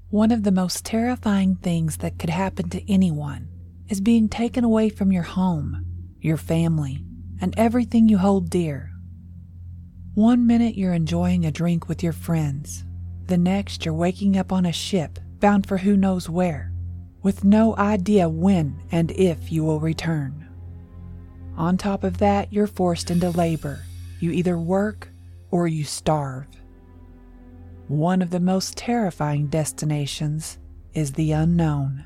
One of the most terrifying things that could happen to anyone is being taken away from your home, your family, and everything you hold dear. One minute you're enjoying a drink with your friends. The next you're waking up on a ship bound for who knows where, with no idea when and if you will return. On top of that, you're forced into labor. You either work or you starve. One of the most terrifying destinations is the unknown.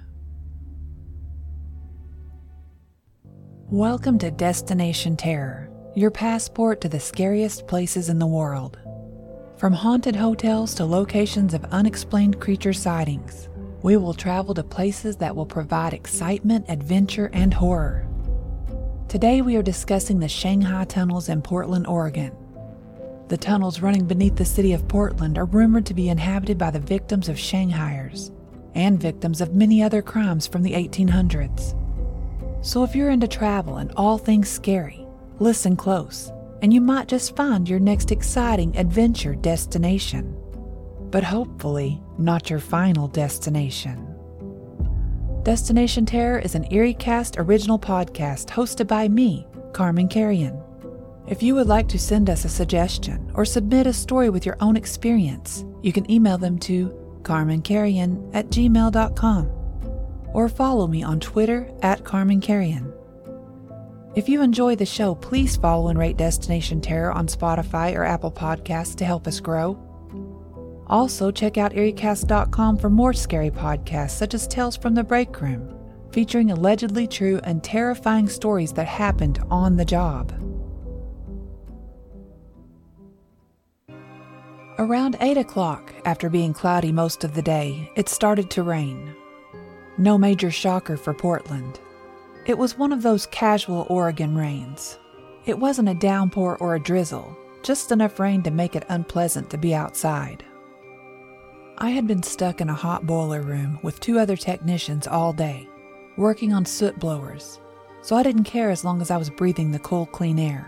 Welcome to Destination Terror, your passport to the scariest places in the world. From haunted hotels to locations of unexplained creature sightings, we will travel to places that will provide excitement, adventure, and horror. Today we are discussing the Shanghai Tunnels in Portland, Oregon. The tunnels running beneath the city of Portland are rumored to be inhabited by the victims of Shanghaiers and victims of many other crimes from the 1800s. So if you're into travel and all things scary, listen close, and you might just find your next exciting adventure destination. But hopefully, not your final destination. Destination Terror is an EerieCast original podcast hosted by me, Carmen Carrion. If you would like to send us a suggestion or submit a story with your own experience, you can email them to carmencarrion@gmail.com or follow me on Twitter @CarmenCarrion. If you enjoy the show, please follow and rate Destination Terror on Spotify or Apple Podcasts to help us grow. Also, check out EerieCast.com for more scary podcasts such as Tales from the Break Room, featuring allegedly true and terrifying stories that happened on the job. Around 8 o'clock, after being cloudy most of the day, it started to rain. No major shocker for Portland. It was one of those casual Oregon rains. It wasn't a downpour or a drizzle, just enough rain to make it unpleasant to be outside. I had been stuck in a hot boiler room with 2 other technicians all day, working on soot blowers, so I didn't care as long as I was breathing the cool, clean air.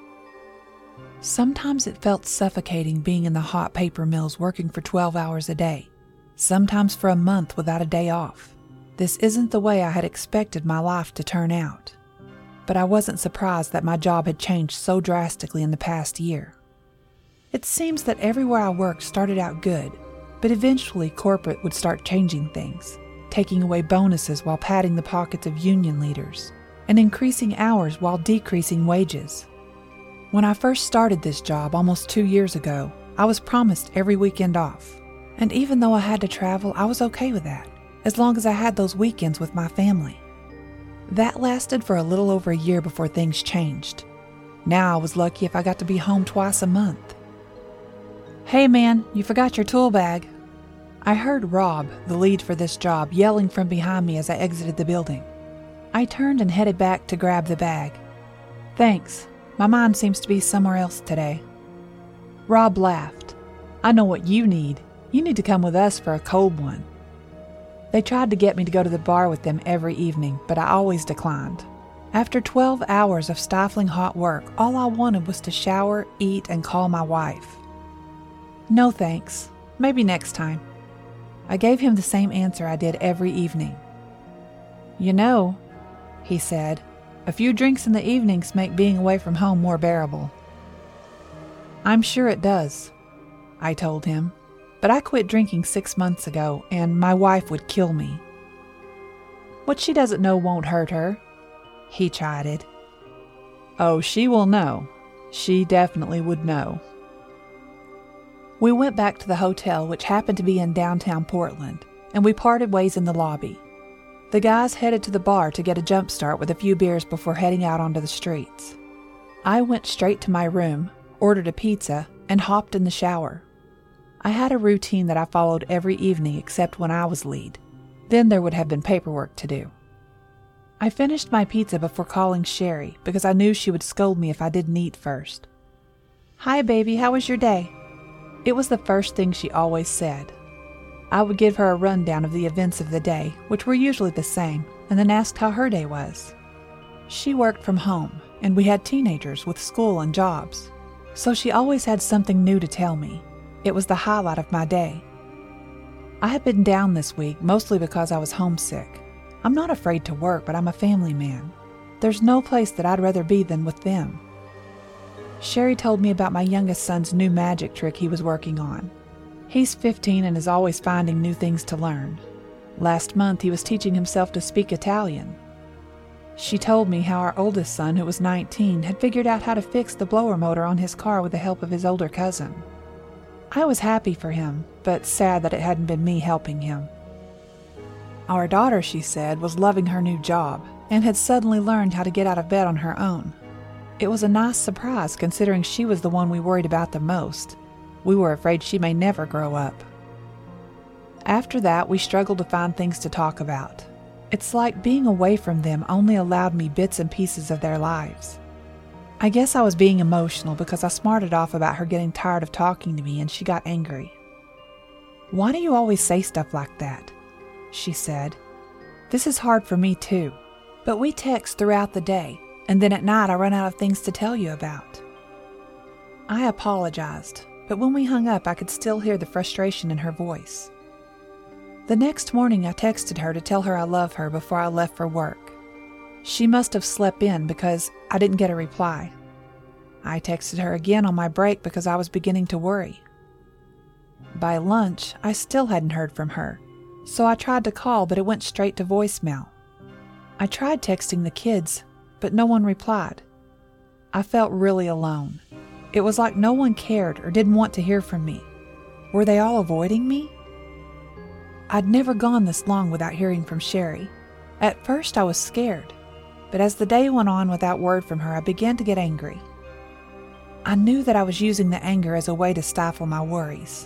Sometimes it felt suffocating being in the hot paper mills working for 12 hours a day, sometimes for a month without a day off. This isn't the way I had expected my life to turn out, but I wasn't surprised that my job had changed so drastically in the past year. It seems that everywhere I worked started out good, but eventually corporate would start changing things, taking away bonuses while padding the pockets of union leaders, and increasing hours while decreasing wages. When I first started this job almost 2 years ago, I was promised every weekend off. And even though I had to travel, I was okay with that, as long as I had those weekends with my family. That lasted for a little over a year before things changed. Now I was lucky if I got to be home twice a month. "Hey man, you forgot your tool bag." I heard Rob, the lead for this job, yelling from behind me as I exited the building. I turned and headed back to grab the bag. "Thanks. My mind seems to be somewhere else today." Rob laughed. "I know what you need. You need to come with us for a cold one." They tried to get me to go to the bar with them every evening, but I always declined. After 12 hours of stifling hot work, all I wanted was to shower, eat, and call my wife. "No thanks. Maybe next time." I gave him the same answer I did every evening. "You know," he said, "a few drinks in the evenings make being away from home more bearable." "I'm sure it does," I told him, "but I quit drinking 6 months ago, and my wife would kill me." "What she doesn't know won't hurt her," he chided. "Oh, she will know. She definitely would know." We went back to the hotel, which happened to be in downtown Portland, and we parted ways in the lobby. The guys headed to the bar to get a jump start with a few beers before heading out onto the streets. I went straight to my room, ordered a pizza, and hopped in the shower. I had a routine that I followed every evening except when I was lead. Then there would have been paperwork to do. I finished my pizza before calling Sherry because I knew she would scold me if I didn't eat first. "Hi, baby, how was your day?" It was the first thing she always said. I would give her a rundown of the events of the day, which were usually the same, and then asked how her day was. She worked from home, and we had teenagers with school and jobs, so she always had something new to tell me. It was the highlight of my day. I had been down this week, mostly because I was homesick. I'm not afraid to work, but I'm a family man. There's no place that I'd rather be than with them. Sherry told me about my youngest son's new magic trick he was working on. He's 15 and is always finding new things to learn. Last month, he was teaching himself to speak Italian. She told me how our oldest son, who was 19, had figured out how to fix the blower motor on his car with the help of his older cousin. I was happy for him, but sad that it hadn't been me helping him. Our daughter, she said, was loving her new job and had suddenly learned how to get out of bed on her own. It was a nice surprise considering she was the one we worried about the most. We were afraid she may never grow up. After that, we struggled to find things to talk about. It's like being away from them only allowed me bits and pieces of their lives. I guess I was being emotional because I smarted off about her getting tired of talking to me and she got angry. "Why do you always say stuff like that?" she said. "This is hard for me too, but we text throughout the day, and then at night I run out of things to tell you about." I apologized, but when we hung up I could still hear the frustration in her voice. The next morning I texted her to tell her I love her before I left for work. She must have slept in because I didn't get a reply. I texted her again on my break because I was beginning to worry. By lunch, I still hadn't heard from her, so I tried to call, but it went straight to voicemail. I tried texting the kids, but no one replied. I felt really alone. It was like no one cared or didn't want to hear from me. Were they all avoiding me? I'd never gone this long without hearing from Sherry. At first I was scared, but as the day went on without word from her, I began to get angry. I knew that I was using the anger as a way to stifle my worries.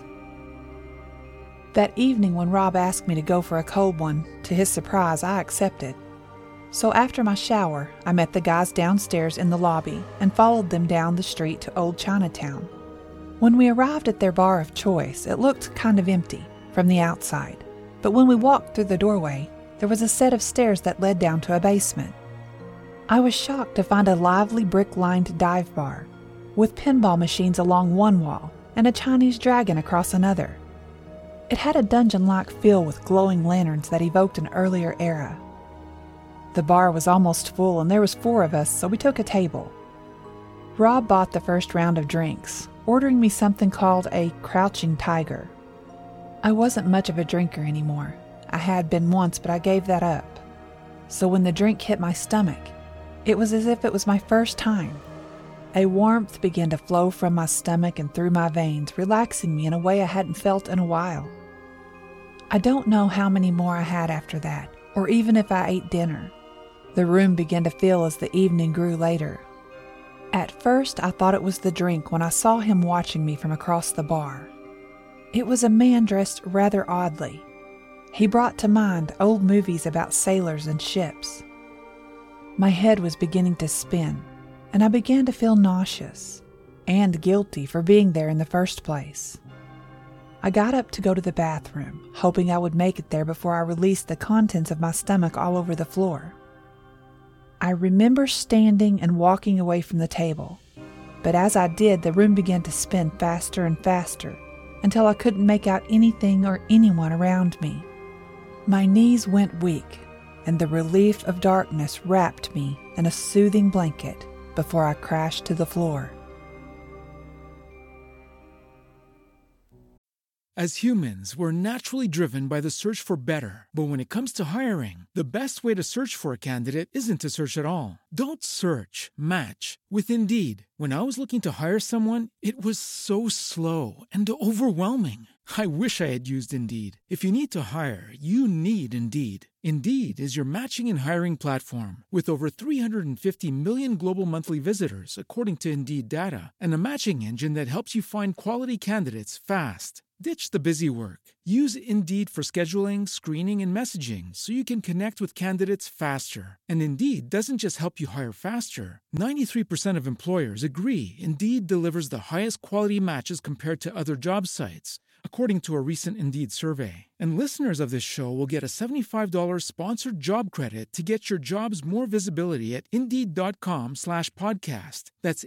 That evening when Rob asked me to go for a cold one, to his surprise, I accepted. So after my shower, I met the guys downstairs in the lobby and followed them down the street to Old Chinatown. When we arrived at their bar of choice, it looked kind of empty from the outside, but when we walked through the doorway, there was a set of stairs that led down to a basement. I was shocked to find a lively brick-lined dive bar, with pinball machines along one wall and a Chinese dragon across another. It had a dungeon-like feel with glowing lanterns that evoked an earlier era. The bar was almost full and there was 4 of us, so we took a table. Rob bought the first round of drinks, ordering me something called a Crouching Tiger. I wasn't much of a drinker anymore. I had been once, but I gave that up. So when the drink hit my stomach, it was as if it was my first time. A warmth began to flow from my stomach and through my veins, relaxing me in a way I hadn't felt in a while. I don't know how many more I had after that, or even if I ate dinner. The room began to fill as the evening grew later. At first, I thought it was the drink when I saw him watching me from across the bar. It was a man dressed rather oddly. He brought to mind old movies about sailors and ships. My head was beginning to spin, and I began to feel nauseous and guilty for being there in the first place. I got up to go to the bathroom, hoping I would make it there before I released the contents of my stomach all over the floor. I remember standing and walking away from the table, but as I did, the room began to spin faster and faster until I couldn't make out anything or anyone around me. My knees went weak, and the relief of darkness wrapped me in a soothing blanket before I crashed to the floor. As humans, we're naturally driven by the search for better. But when it comes to hiring, the best way to search for a candidate isn't to search at all. Don't search, match with Indeed. When I was looking to hire someone, it was so slow and overwhelming. I wish I had used Indeed. If you need to hire, you need Indeed. Indeed is your matching and hiring platform with over 350 million global monthly visitors, according to Indeed data, and a matching engine that helps you find quality candidates fast. Ditch the busy work. Use Indeed for scheduling, screening, and messaging so you can connect with candidates faster. And Indeed doesn't just help you hire faster. 93% of employers agree Indeed delivers the highest quality matches compared to other job sites, according to a recent Indeed survey. And listeners of this show will get a $75 sponsored job credit to get your jobs more visibility at Indeed.com/podcast. That's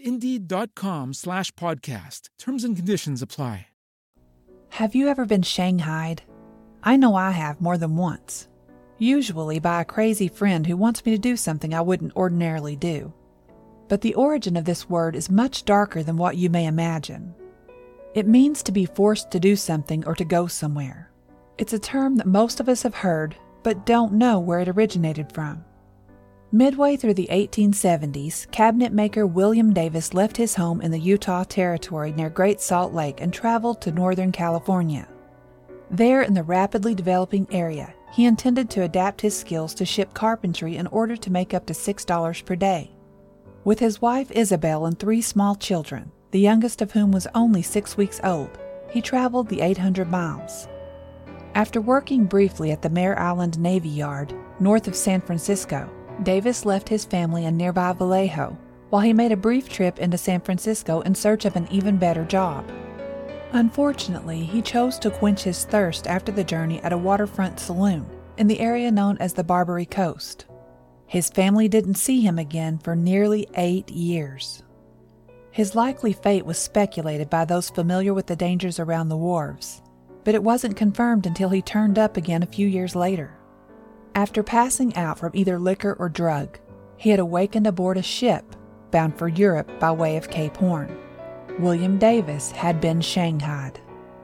Indeed.com/podcast. Terms and conditions apply. Have you ever been shanghaied? I know I have more than once, usually by a crazy friend who wants me to do something I wouldn't ordinarily do. But the origin of this word is much darker than what you may imagine. It means to be forced to do something or to go somewhere. It's a term that most of us have heard, but don't know where it originated from. Midway through the 1870s, cabinet maker William Davis left his home in the Utah Territory near Great Salt Lake and traveled to Northern California. There, in the rapidly developing area, he intended to adapt his skills to ship carpentry in order to make up to $6 per day. With his wife Isabel and 3 small children, the youngest of whom was only 6 weeks old, he traveled the 800 miles. After working briefly at the Mare Island Navy Yard, north of San Francisco, Davis left his family in nearby Vallejo, while he made a brief trip into San Francisco in search of an even better job. Unfortunately, he chose to quench his thirst after the journey at a waterfront saloon in the area known as the Barbary Coast. His family didn't see him again for nearly 8 years. His likely fate was speculated by those familiar with the dangers around the wharves, but it wasn't confirmed until he turned up again a few years later. After passing out from either liquor or drug, he had awakened aboard a ship bound for Europe by way of Cape Horn. William Davis had been shanghaied.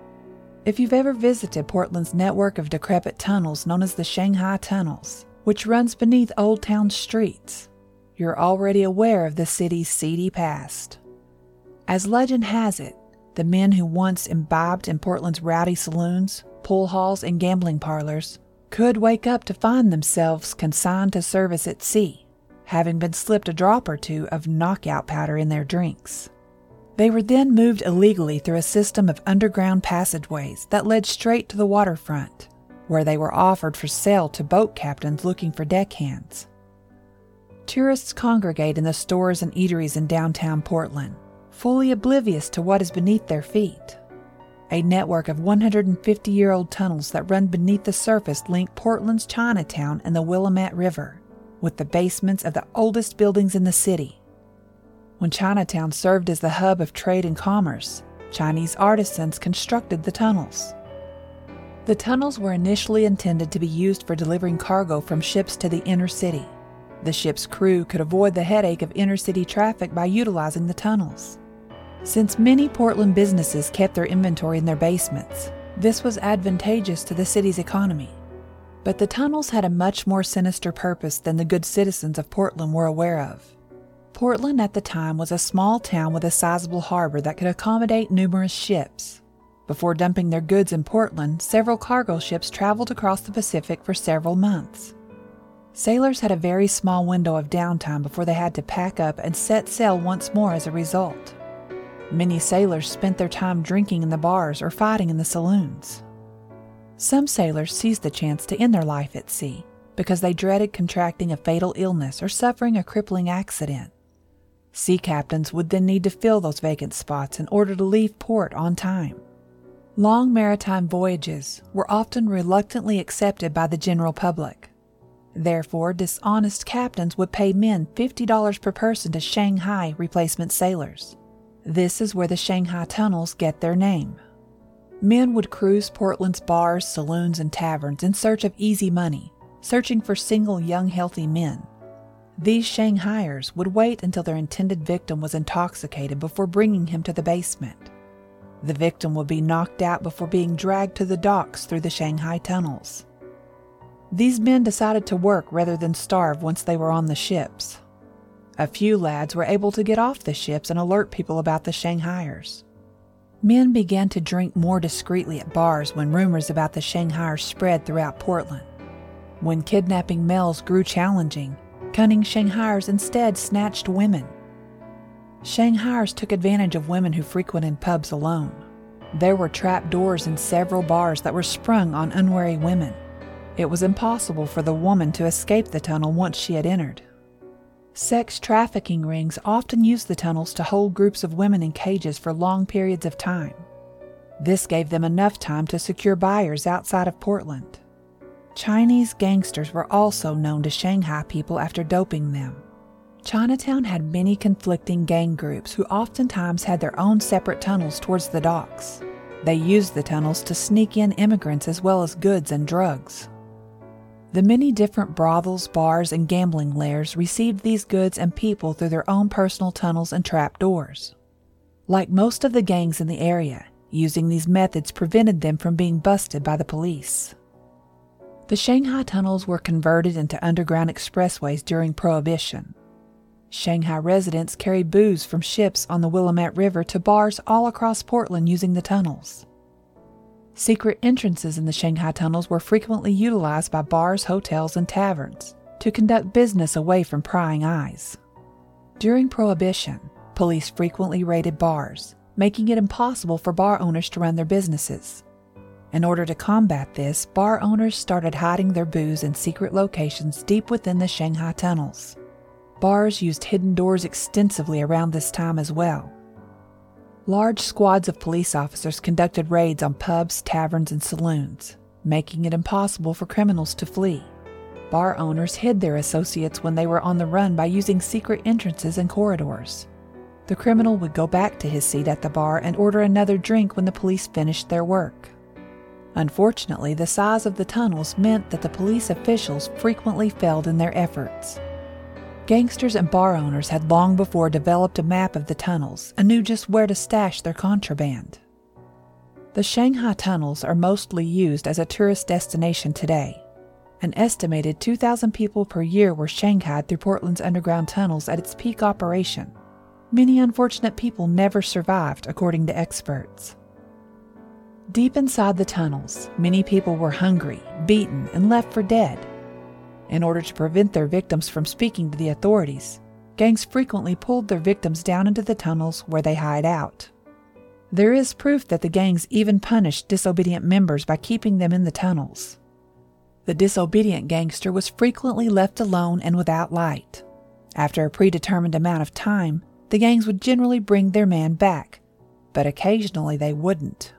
If you've ever visited Portland's network of decrepit tunnels known as the Shanghai Tunnels, which runs beneath Old Town streets, you're already aware of the city's seedy past. As legend has it, the men who once imbibed in Portland's rowdy saloons, pool halls, and gambling parlors could wake up to find themselves consigned to service at sea, having been slipped a drop or two of knockout powder in their drinks. They were then moved illegally through a system of underground passageways that led straight to the waterfront, where they were offered for sale to boat captains looking for deckhands. Tourists congregate in the stores and eateries in downtown Portland, fully oblivious to what is beneath their feet. A network of 150-year-old tunnels that run beneath the surface link Portland's Chinatown and the Willamette River, with the basements of the oldest buildings in the city. When Chinatown served as the hub of trade and commerce, Chinese artisans constructed the tunnels. The tunnels were initially intended to be used for delivering cargo from ships to the inner city. The ship's crew could avoid the headache of inner-city traffic by utilizing the tunnels. Since many Portland businesses kept their inventory in their basements, this was advantageous to the city's economy. But the tunnels had a much more sinister purpose than the good citizens of Portland were aware of. Portland at the time was a small town with a sizable harbor that could accommodate numerous ships. Before dumping their goods in Portland, several cargo ships traveled across the Pacific for several months. Sailors had a very small window of downtime before they had to pack up and set sail once more as a result. Many sailors spent their time drinking in the bars or fighting in the saloons. Some sailors seized the chance to end their life at sea because they dreaded contracting a fatal illness or suffering a crippling accident. Sea captains would then need to fill those vacant spots in order to leave port on time. Long maritime voyages were often reluctantly accepted by the general public. Therefore, dishonest captains would pay men $50 per person to Shanghai replacement sailors. This is where the Shanghai Tunnels get their name. Men would cruise Portland's bars, saloons, and taverns in search of easy money, searching for single young healthy men. These Shanghaiers would wait until their intended victim was intoxicated before bringing him to the basement. The victim would be knocked out before being dragged to the docks through the Shanghai Tunnels. These men decided to work rather than starve once they were on the ships. A few lads were able to get off the ships and alert people about the Shanghaiers. Men began to drink more discreetly at bars when rumors about the Shanghaiers spread throughout Portland. When kidnapping males grew challenging, cunning Shanghaiers instead snatched women. Shanghaiers took advantage of women who frequented pubs alone. There were trap doors in several bars that were sprung on unwary women. It was impossible for the woman to escape the tunnel once she had entered. Sex trafficking rings often used the tunnels to hold groups of women in cages for long periods of time. This gave them enough time to secure buyers outside of Portland. Chinese gangsters were also known to Shanghai people after doping them. Chinatown had many conflicting gang groups who oftentimes had their own separate tunnels towards the docks. They used the tunnels to sneak in immigrants as well as goods and drugs. The many different brothels, bars, and gambling lairs received these goods and people through their own personal tunnels and trapdoors. Like most of the gangs in the area, using these methods prevented them from being busted by the police. The Shanghai tunnels were converted into underground expressways during Prohibition. Shanghai residents carried booze from ships on the Willamette River to bars all across Portland using the tunnels. Secret entrances in the Shanghai tunnels were frequently utilized by bars, hotels, and taverns to conduct business away from prying eyes. During Prohibition, police frequently raided bars, making it impossible for bar owners to run their businesses. In order to combat this, bar owners started hiding their booze in secret locations deep within the Shanghai tunnels. Bars used hidden doors extensively around this time as well. Large squads of police officers conducted raids on pubs, taverns, and saloons, making it impossible for criminals to flee. Bar owners hid their associates when they were on the run by using secret entrances and corridors. The criminal would go back to his seat at the bar and order another drink when the police finished their work. Unfortunately, the size of the tunnels meant that the police officials frequently failed in their efforts. Gangsters and bar owners had long before developed a map of the tunnels and knew just where to stash their contraband. The Shanghai tunnels are mostly used as a tourist destination today. An estimated 2,000 people per year were shanghaied through Portland's underground tunnels at its peak operation. Many unfortunate people never survived, according to experts. Deep inside the tunnels, many people were hungry, beaten, and left for dead. In order to prevent their victims from speaking to the authorities, gangs frequently pulled their victims down into the tunnels where they hide out. There is proof that the gangs even punished disobedient members by keeping them in the tunnels. The disobedient gangster was frequently left alone and without light. After a predetermined amount of time, the gangs would generally bring their man back, but occasionally they wouldn't.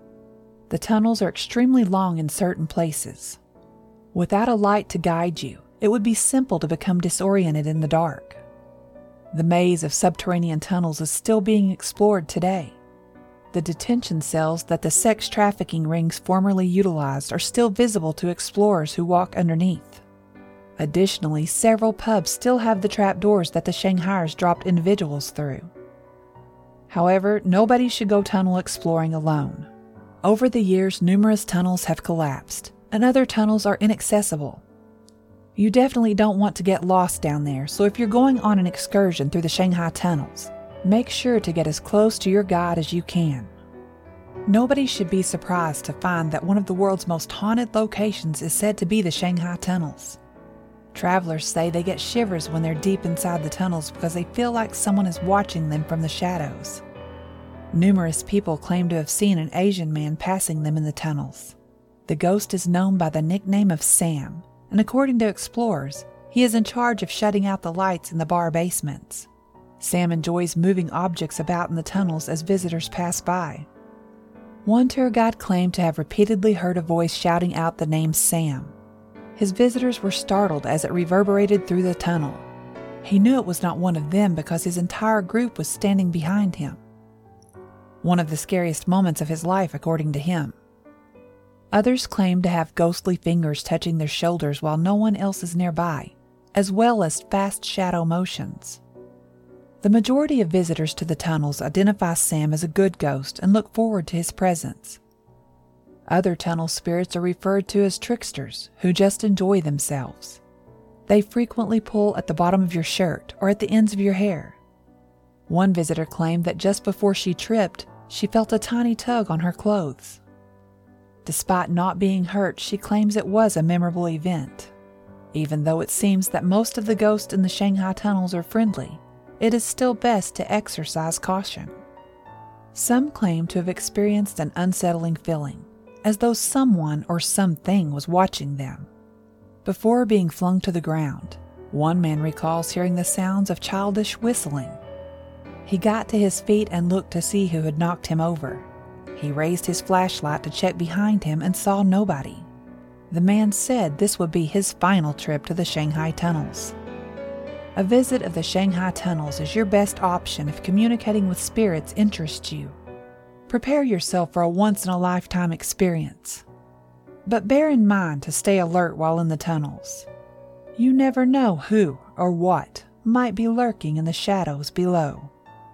The tunnels are extremely long in certain places. Without a light to guide you, it would be simple to become disoriented in the dark. The maze of subterranean tunnels is still being explored today. The detention cells that the sex trafficking rings formerly utilized are still visible to explorers who walk underneath. Additionally, several pubs still have the trapdoors that the Shanghaiers dropped individuals through. However, nobody should go tunnel exploring alone. Over the years, numerous tunnels have collapsed, and other tunnels are inaccessible. You definitely don't want to get lost down there, so if you're going on an excursion through the Shanghai tunnels, make sure to get as close to your guide as you can. Nobody should be surprised to find that one of the world's most haunted locations is said to be the Shanghai tunnels. Travelers say they get shivers when they're deep inside the tunnels because they feel like someone is watching them from the shadows. Numerous people claim to have seen an Asian man passing them in the tunnels. The ghost is known by the nickname of Sam, and according to explorers, he is in charge of shutting out the lights in the bar basements. Sam enjoys moving objects about in the tunnels as visitors pass by. One tour guide claimed to have repeatedly heard a voice shouting out the name Sam. His visitors were startled as it reverberated through the tunnel. He knew it was not one of them because his entire group was standing behind him. One of the scariest moments of his life, according to him. Others claim to have ghostly fingers touching their shoulders while no one else is nearby, as well as fast shadow motions. The majority of visitors to the tunnels identify Sam as a good ghost and look forward to his presence. Other tunnel spirits are referred to as tricksters who just enjoy themselves. They frequently pull at the bottom of your shirt or at the ends of your hair. One visitor claimed that just before she tripped, she felt a tiny tug on her clothes. Despite not being hurt, she claims it was a memorable event. Even though it seems that most of the ghosts in the Shanghai tunnels are friendly, it is still best to exercise caution. Some claim to have experienced an unsettling feeling, as though someone or something was watching them. Before being flung to the ground, one man recalls hearing the sounds of childish whistling. He got to his feet and looked to see who had knocked him over. He raised his flashlight to check behind him and saw nobody. The man said this would be his final trip to the Shanghai tunnels. A visit of the Shanghai tunnels is your best option if communicating with spirits interests you. Prepare yourself for a once-in-a-lifetime experience. But bear in mind to stay alert while in the tunnels. You never know who or what might be lurking in the shadows below.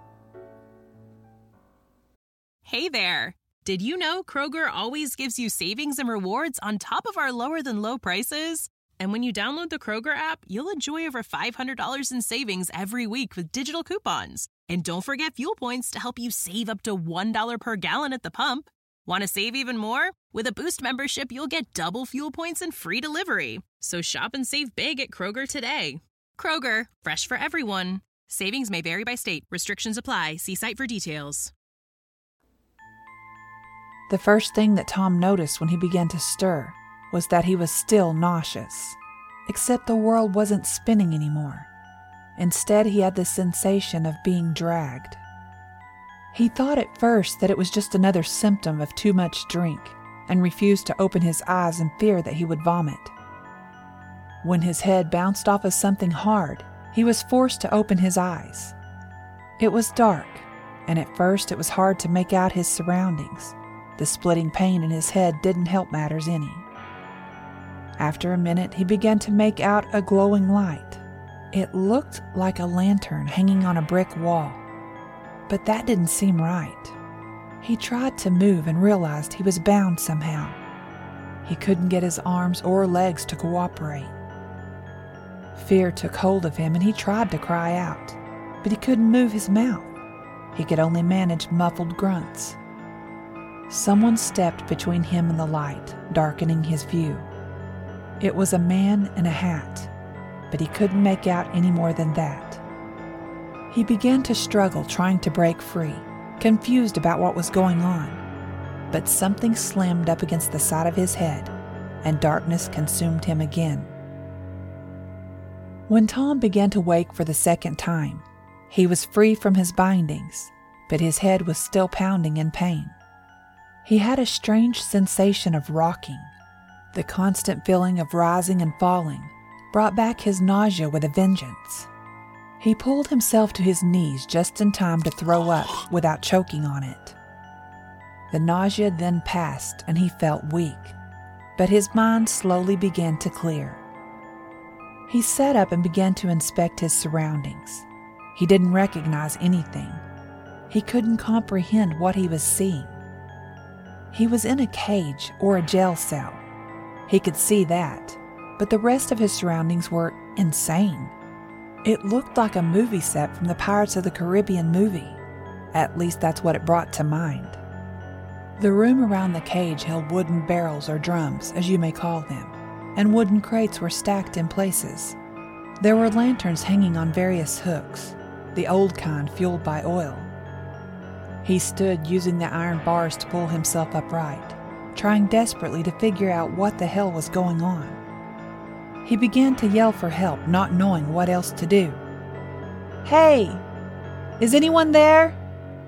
Hey there! Did you know Kroger always gives you savings and rewards on top of our lower-than-low prices? And when you download the Kroger app, you'll enjoy over $500 in savings every week with digital coupons. And don't forget fuel points to help you save up to $1 per gallon at the pump. Want to save even more? With a Boost membership, you'll get double fuel points and free delivery. So shop and save big at Kroger today. Kroger, fresh for everyone. Savings may vary by state. Restrictions apply. See site for details. The first thing that Tom noticed when he began to stir was that he was still nauseous, except the world wasn't spinning anymore. Instead, he had the sensation of being dragged. He thought at first that it was just another symptom of too much drink and refused to open his eyes in fear that he would vomit. When his head bounced off of something hard, he was forced to open his eyes. It was dark, and at first it was hard to make out his surroundings. The splitting pain in his head didn't help matters any. After a minute, he began to make out a glowing light. It looked like a lantern hanging on a brick wall, but that didn't seem right. He tried to move and realized he was bound somehow. He couldn't get his arms or legs to cooperate. Fear took hold of him and he tried to cry out, but he couldn't move his mouth. He could only manage muffled grunts. Someone stepped between him and the light, darkening his view. It was a man in a hat, but he couldn't make out any more than that. He began to struggle, trying to break free, confused about what was going on. But something slammed up against the side of his head, and darkness consumed him again. When Tom began to wake for the second time, he was free from his bindings, but his head was still pounding in pain. He had a strange sensation of rocking. The constant feeling of rising and falling brought back his nausea with a vengeance. He pulled himself to his knees just in time to throw up without choking on it. The nausea then passed and he felt weak, but his mind slowly began to clear. He sat up and began to inspect his surroundings. He didn't recognize anything. He couldn't comprehend what he was seeing. He was in a cage or a jail cell. He could see that, but the rest of his surroundings were insane. It looked like a movie set from the Pirates of the Caribbean movie. At least that's what it brought to mind. The room around the cage held wooden barrels or drums, as you may call them, and wooden crates were stacked in places. There were lanterns hanging on various hooks, the old kind fueled by oil. He stood using the iron bars to pull himself upright, trying desperately to figure out what the hell was going on. He began to yell for help, not knowing what else to do. "Hey! Is anyone there?"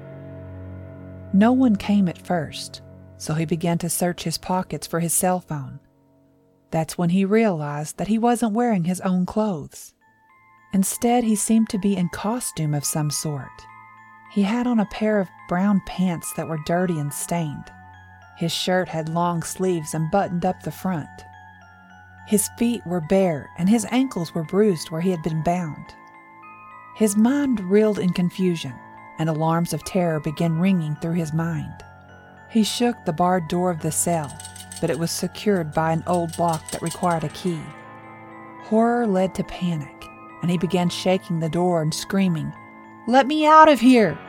No one came at first, so he began to search his pockets for his cell phone. That's when he realized that he wasn't wearing his own clothes. Instead, he seemed to be in costume of some sort. He had on a pair of brown pants that were dirty and stained. His shirt had long sleeves and buttoned up the front. His feet were bare and his ankles were bruised where he had been bound. His mind reeled in confusion, and alarms of terror began ringing through his mind. He shook the barred door of the cell, but it was secured by an old lock that required a key. Horror led to panic, and he began shaking the door and screaming, "Let me out of here!"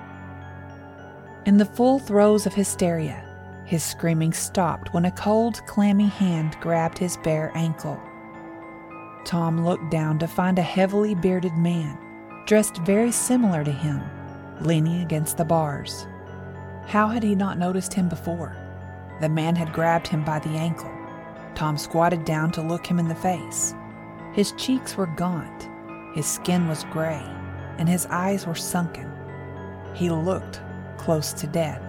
In the full throes of hysteria, his screaming stopped when a cold, clammy hand grabbed his bare ankle. Tom looked down to find a heavily bearded man, dressed very similar to him, leaning against the bars. How had he not noticed him before? The man had grabbed him by the ankle. Tom squatted down to look him in the face. His cheeks were gaunt, his skin was gray, and his eyes were sunken. He looked close to death.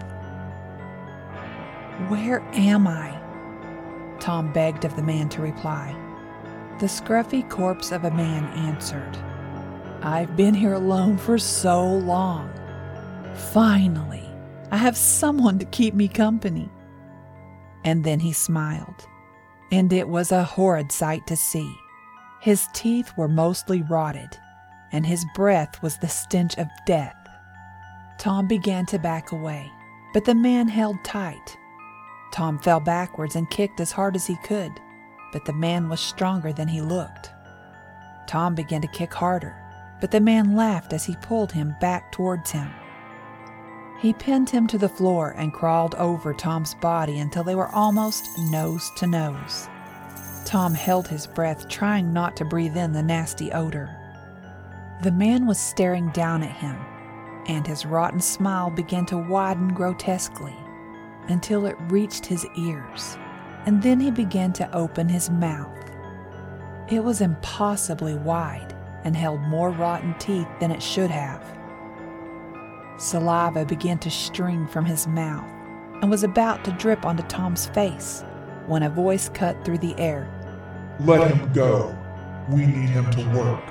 "Where am I?" Tom begged of the man to reply. The scruffy corpse of a man answered, "I've been here alone for so long. Finally, I have someone to keep me company." And then he smiled, and it was a horrid sight to see. His teeth were mostly rotted, and his breath was the stench of death. Tom began to back away, but the man held tight. Tom fell backwards and kicked as hard as he could, but the man was stronger than he looked. Tom began to kick harder, but the man laughed as he pulled him back towards him. He pinned him to the floor and crawled over Tom's body until they were almost nose to nose. Tom held his breath, trying not to breathe in the nasty odor. The man was staring down at him, and his rotten smile began to widen grotesquely until it reached his ears, and then he began to open his mouth. It was impossibly wide and held more rotten teeth than it should have. Saliva began to stream from his mouth and was about to drip onto Tom's face when a voice cut through the air. "Let him go. We need him to work."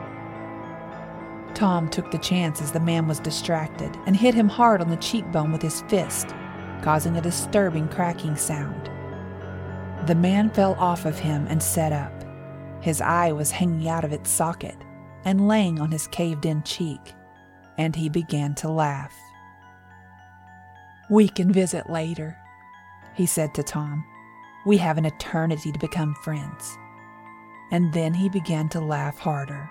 Tom took the chance as the man was distracted and hit him hard on the cheekbone with his fist, causing a disturbing cracking sound. The man fell off of him and sat up. His eye was hanging out of its socket and laying on his caved-in cheek, and he began to laugh. "We can visit later," he said to Tom. "We have an eternity to become friends." And then he began to laugh harder.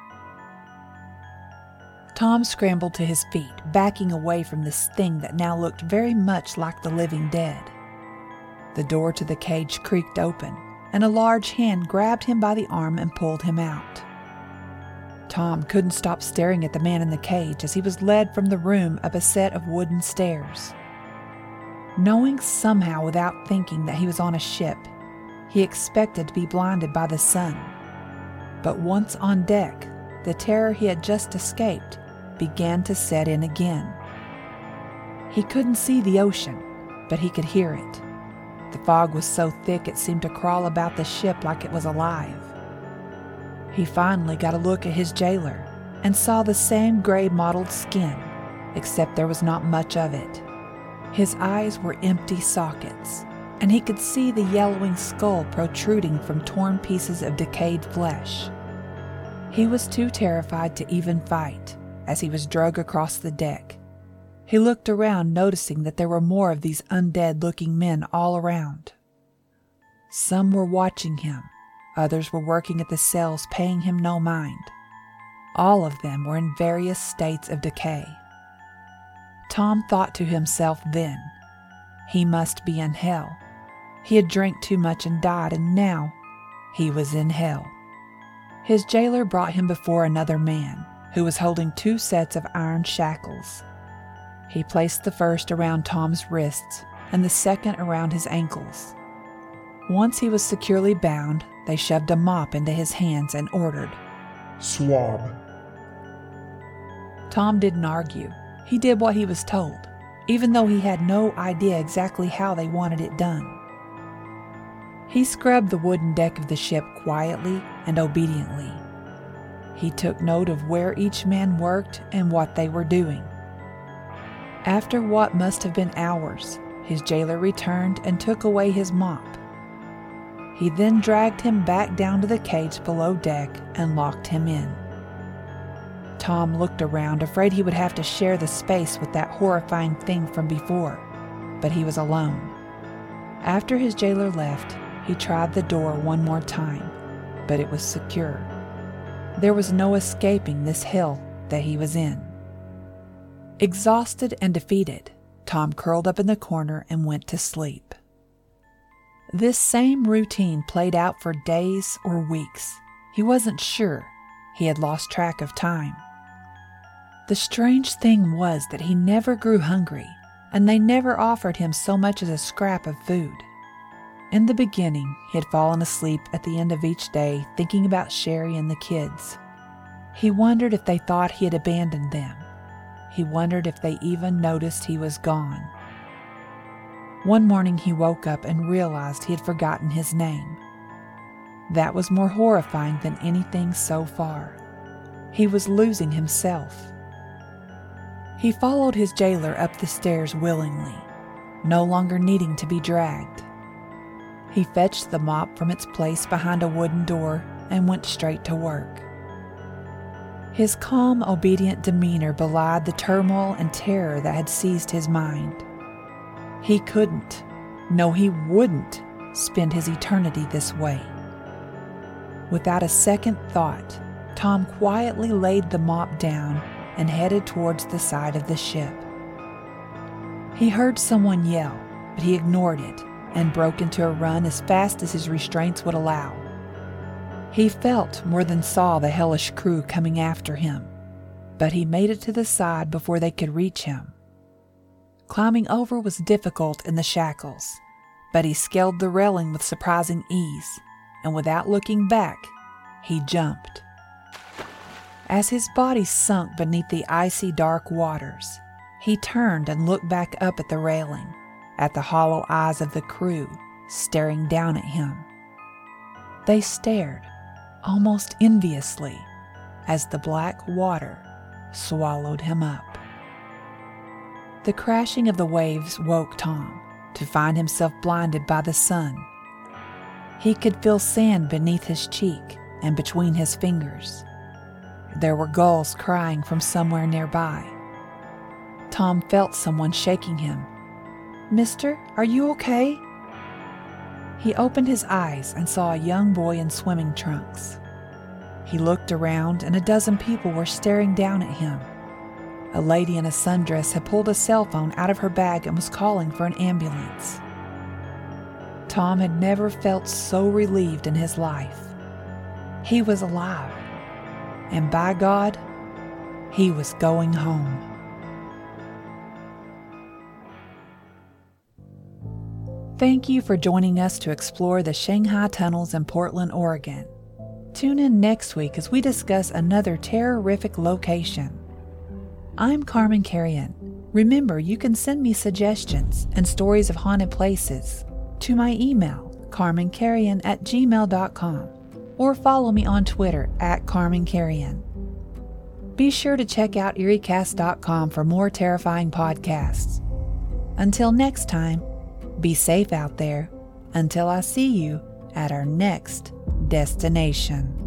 Tom scrambled to his feet, backing away from this thing that now looked very much like the living dead. The door to the cage creaked open, and a large hand grabbed him by the arm and pulled him out. Tom couldn't stop staring at the man in the cage as he was led from the room up a set of wooden stairs. Knowing somehow without thinking that he was on a ship, he expected to be blinded by the sun. But once on deck, the terror he had just escaped began to set in again. He couldn't see the ocean, but he could hear it. The fog was so thick it seemed to crawl about the ship like it was alive. He finally got a look at his jailer and saw the same gray mottled skin, except there was not much of it. His eyes were empty sockets, and he could see the yellowing skull protruding from torn pieces of decayed flesh. He was too terrified to even fight as he was dragged across the deck. He looked around, noticing that there were more of these undead-looking men all around. Some were watching him. Others were working at the cells, paying him no mind. All of them were in various states of decay. Tom thought to himself then, he must be in hell. He had drank too much and died, and now he was in hell. His jailer brought him before another man, who was holding 2 sets of iron shackles. He placed the first around Tom's wrists and the second around his ankles. Once he was securely bound, they shoved a mop into his hands and ordered, "Swab." Tom didn't argue. He did what he was told, even though he had no idea exactly how they wanted it done. He scrubbed the wooden deck of the ship quietly and obediently. He took note of where each man worked and what they were doing. After what must have been hours, his jailer returned and took away his mop. He then dragged him back down to the cage below deck and locked him in. Tom looked around, afraid he would have to share the space with that horrifying thing from before, but he was alone. After his jailer left, he tried the door one more time, but it was secure. There was no escaping this hell that he was in. Exhausted and defeated, Tom curled up in the corner and went to sleep. This same routine played out for days or weeks. He wasn't sure. He had lost track of time. The strange thing was that he never grew hungry, and they never offered him so much as a scrap of food. In the beginning, he had fallen asleep at the end of each day thinking about Sherry and the kids. He wondered if they thought he had abandoned them. He wondered if they even noticed he was gone. One morning he woke up and realized he had forgotten his name. That was more horrifying than anything so far. He was losing himself. He followed his jailer up the stairs willingly, no longer needing to be dragged. He fetched the mop from its place behind a wooden door and went straight to work. His calm, obedient demeanor belied the turmoil and terror that had seized his mind. He couldn't, no, he wouldn't spend his eternity this way. Without a second thought, Tom quietly laid the mop down and headed towards the side of the ship. He heard someone yell, but he ignored it and broke into a run as fast as his restraints would allow. He felt more than saw the hellish crew coming after him, but he made it to the side before they could reach him. Climbing over was difficult in the shackles, but he scaled the railing with surprising ease, and without looking back, he jumped. As his body sunk beneath the icy dark waters, he turned and looked back up at the railing, at the hollow eyes of the crew staring down at him. They stared, almost enviously, as the black water swallowed him up. The crashing of the waves woke Tom to find himself blinded by the sun. He could feel sand beneath his cheek and between his fingers. There were gulls crying from somewhere nearby. Tom felt someone shaking him. "Mister, are you okay?" He opened his eyes and saw a young boy in swimming trunks. He looked around and a dozen people were staring down at him. A lady in a sundress had pulled a cell phone out of her bag and was calling for an ambulance. Tom had never felt so relieved in his life. He was alive, and by God, he was going home. Thank you for joining us to explore the Shanghai tunnels in Portland, Oregon. Tune in next week as we discuss another terrorific location. I'm Carmen Carrion. Remember, you can send me suggestions and stories of haunted places to my email, carmencarrion@gmail.com, or follow me on Twitter @CarmenCarrion. Be sure to check out EerieCast.com for more terrifying podcasts. Until next time, be safe out there until I see you at our next destination.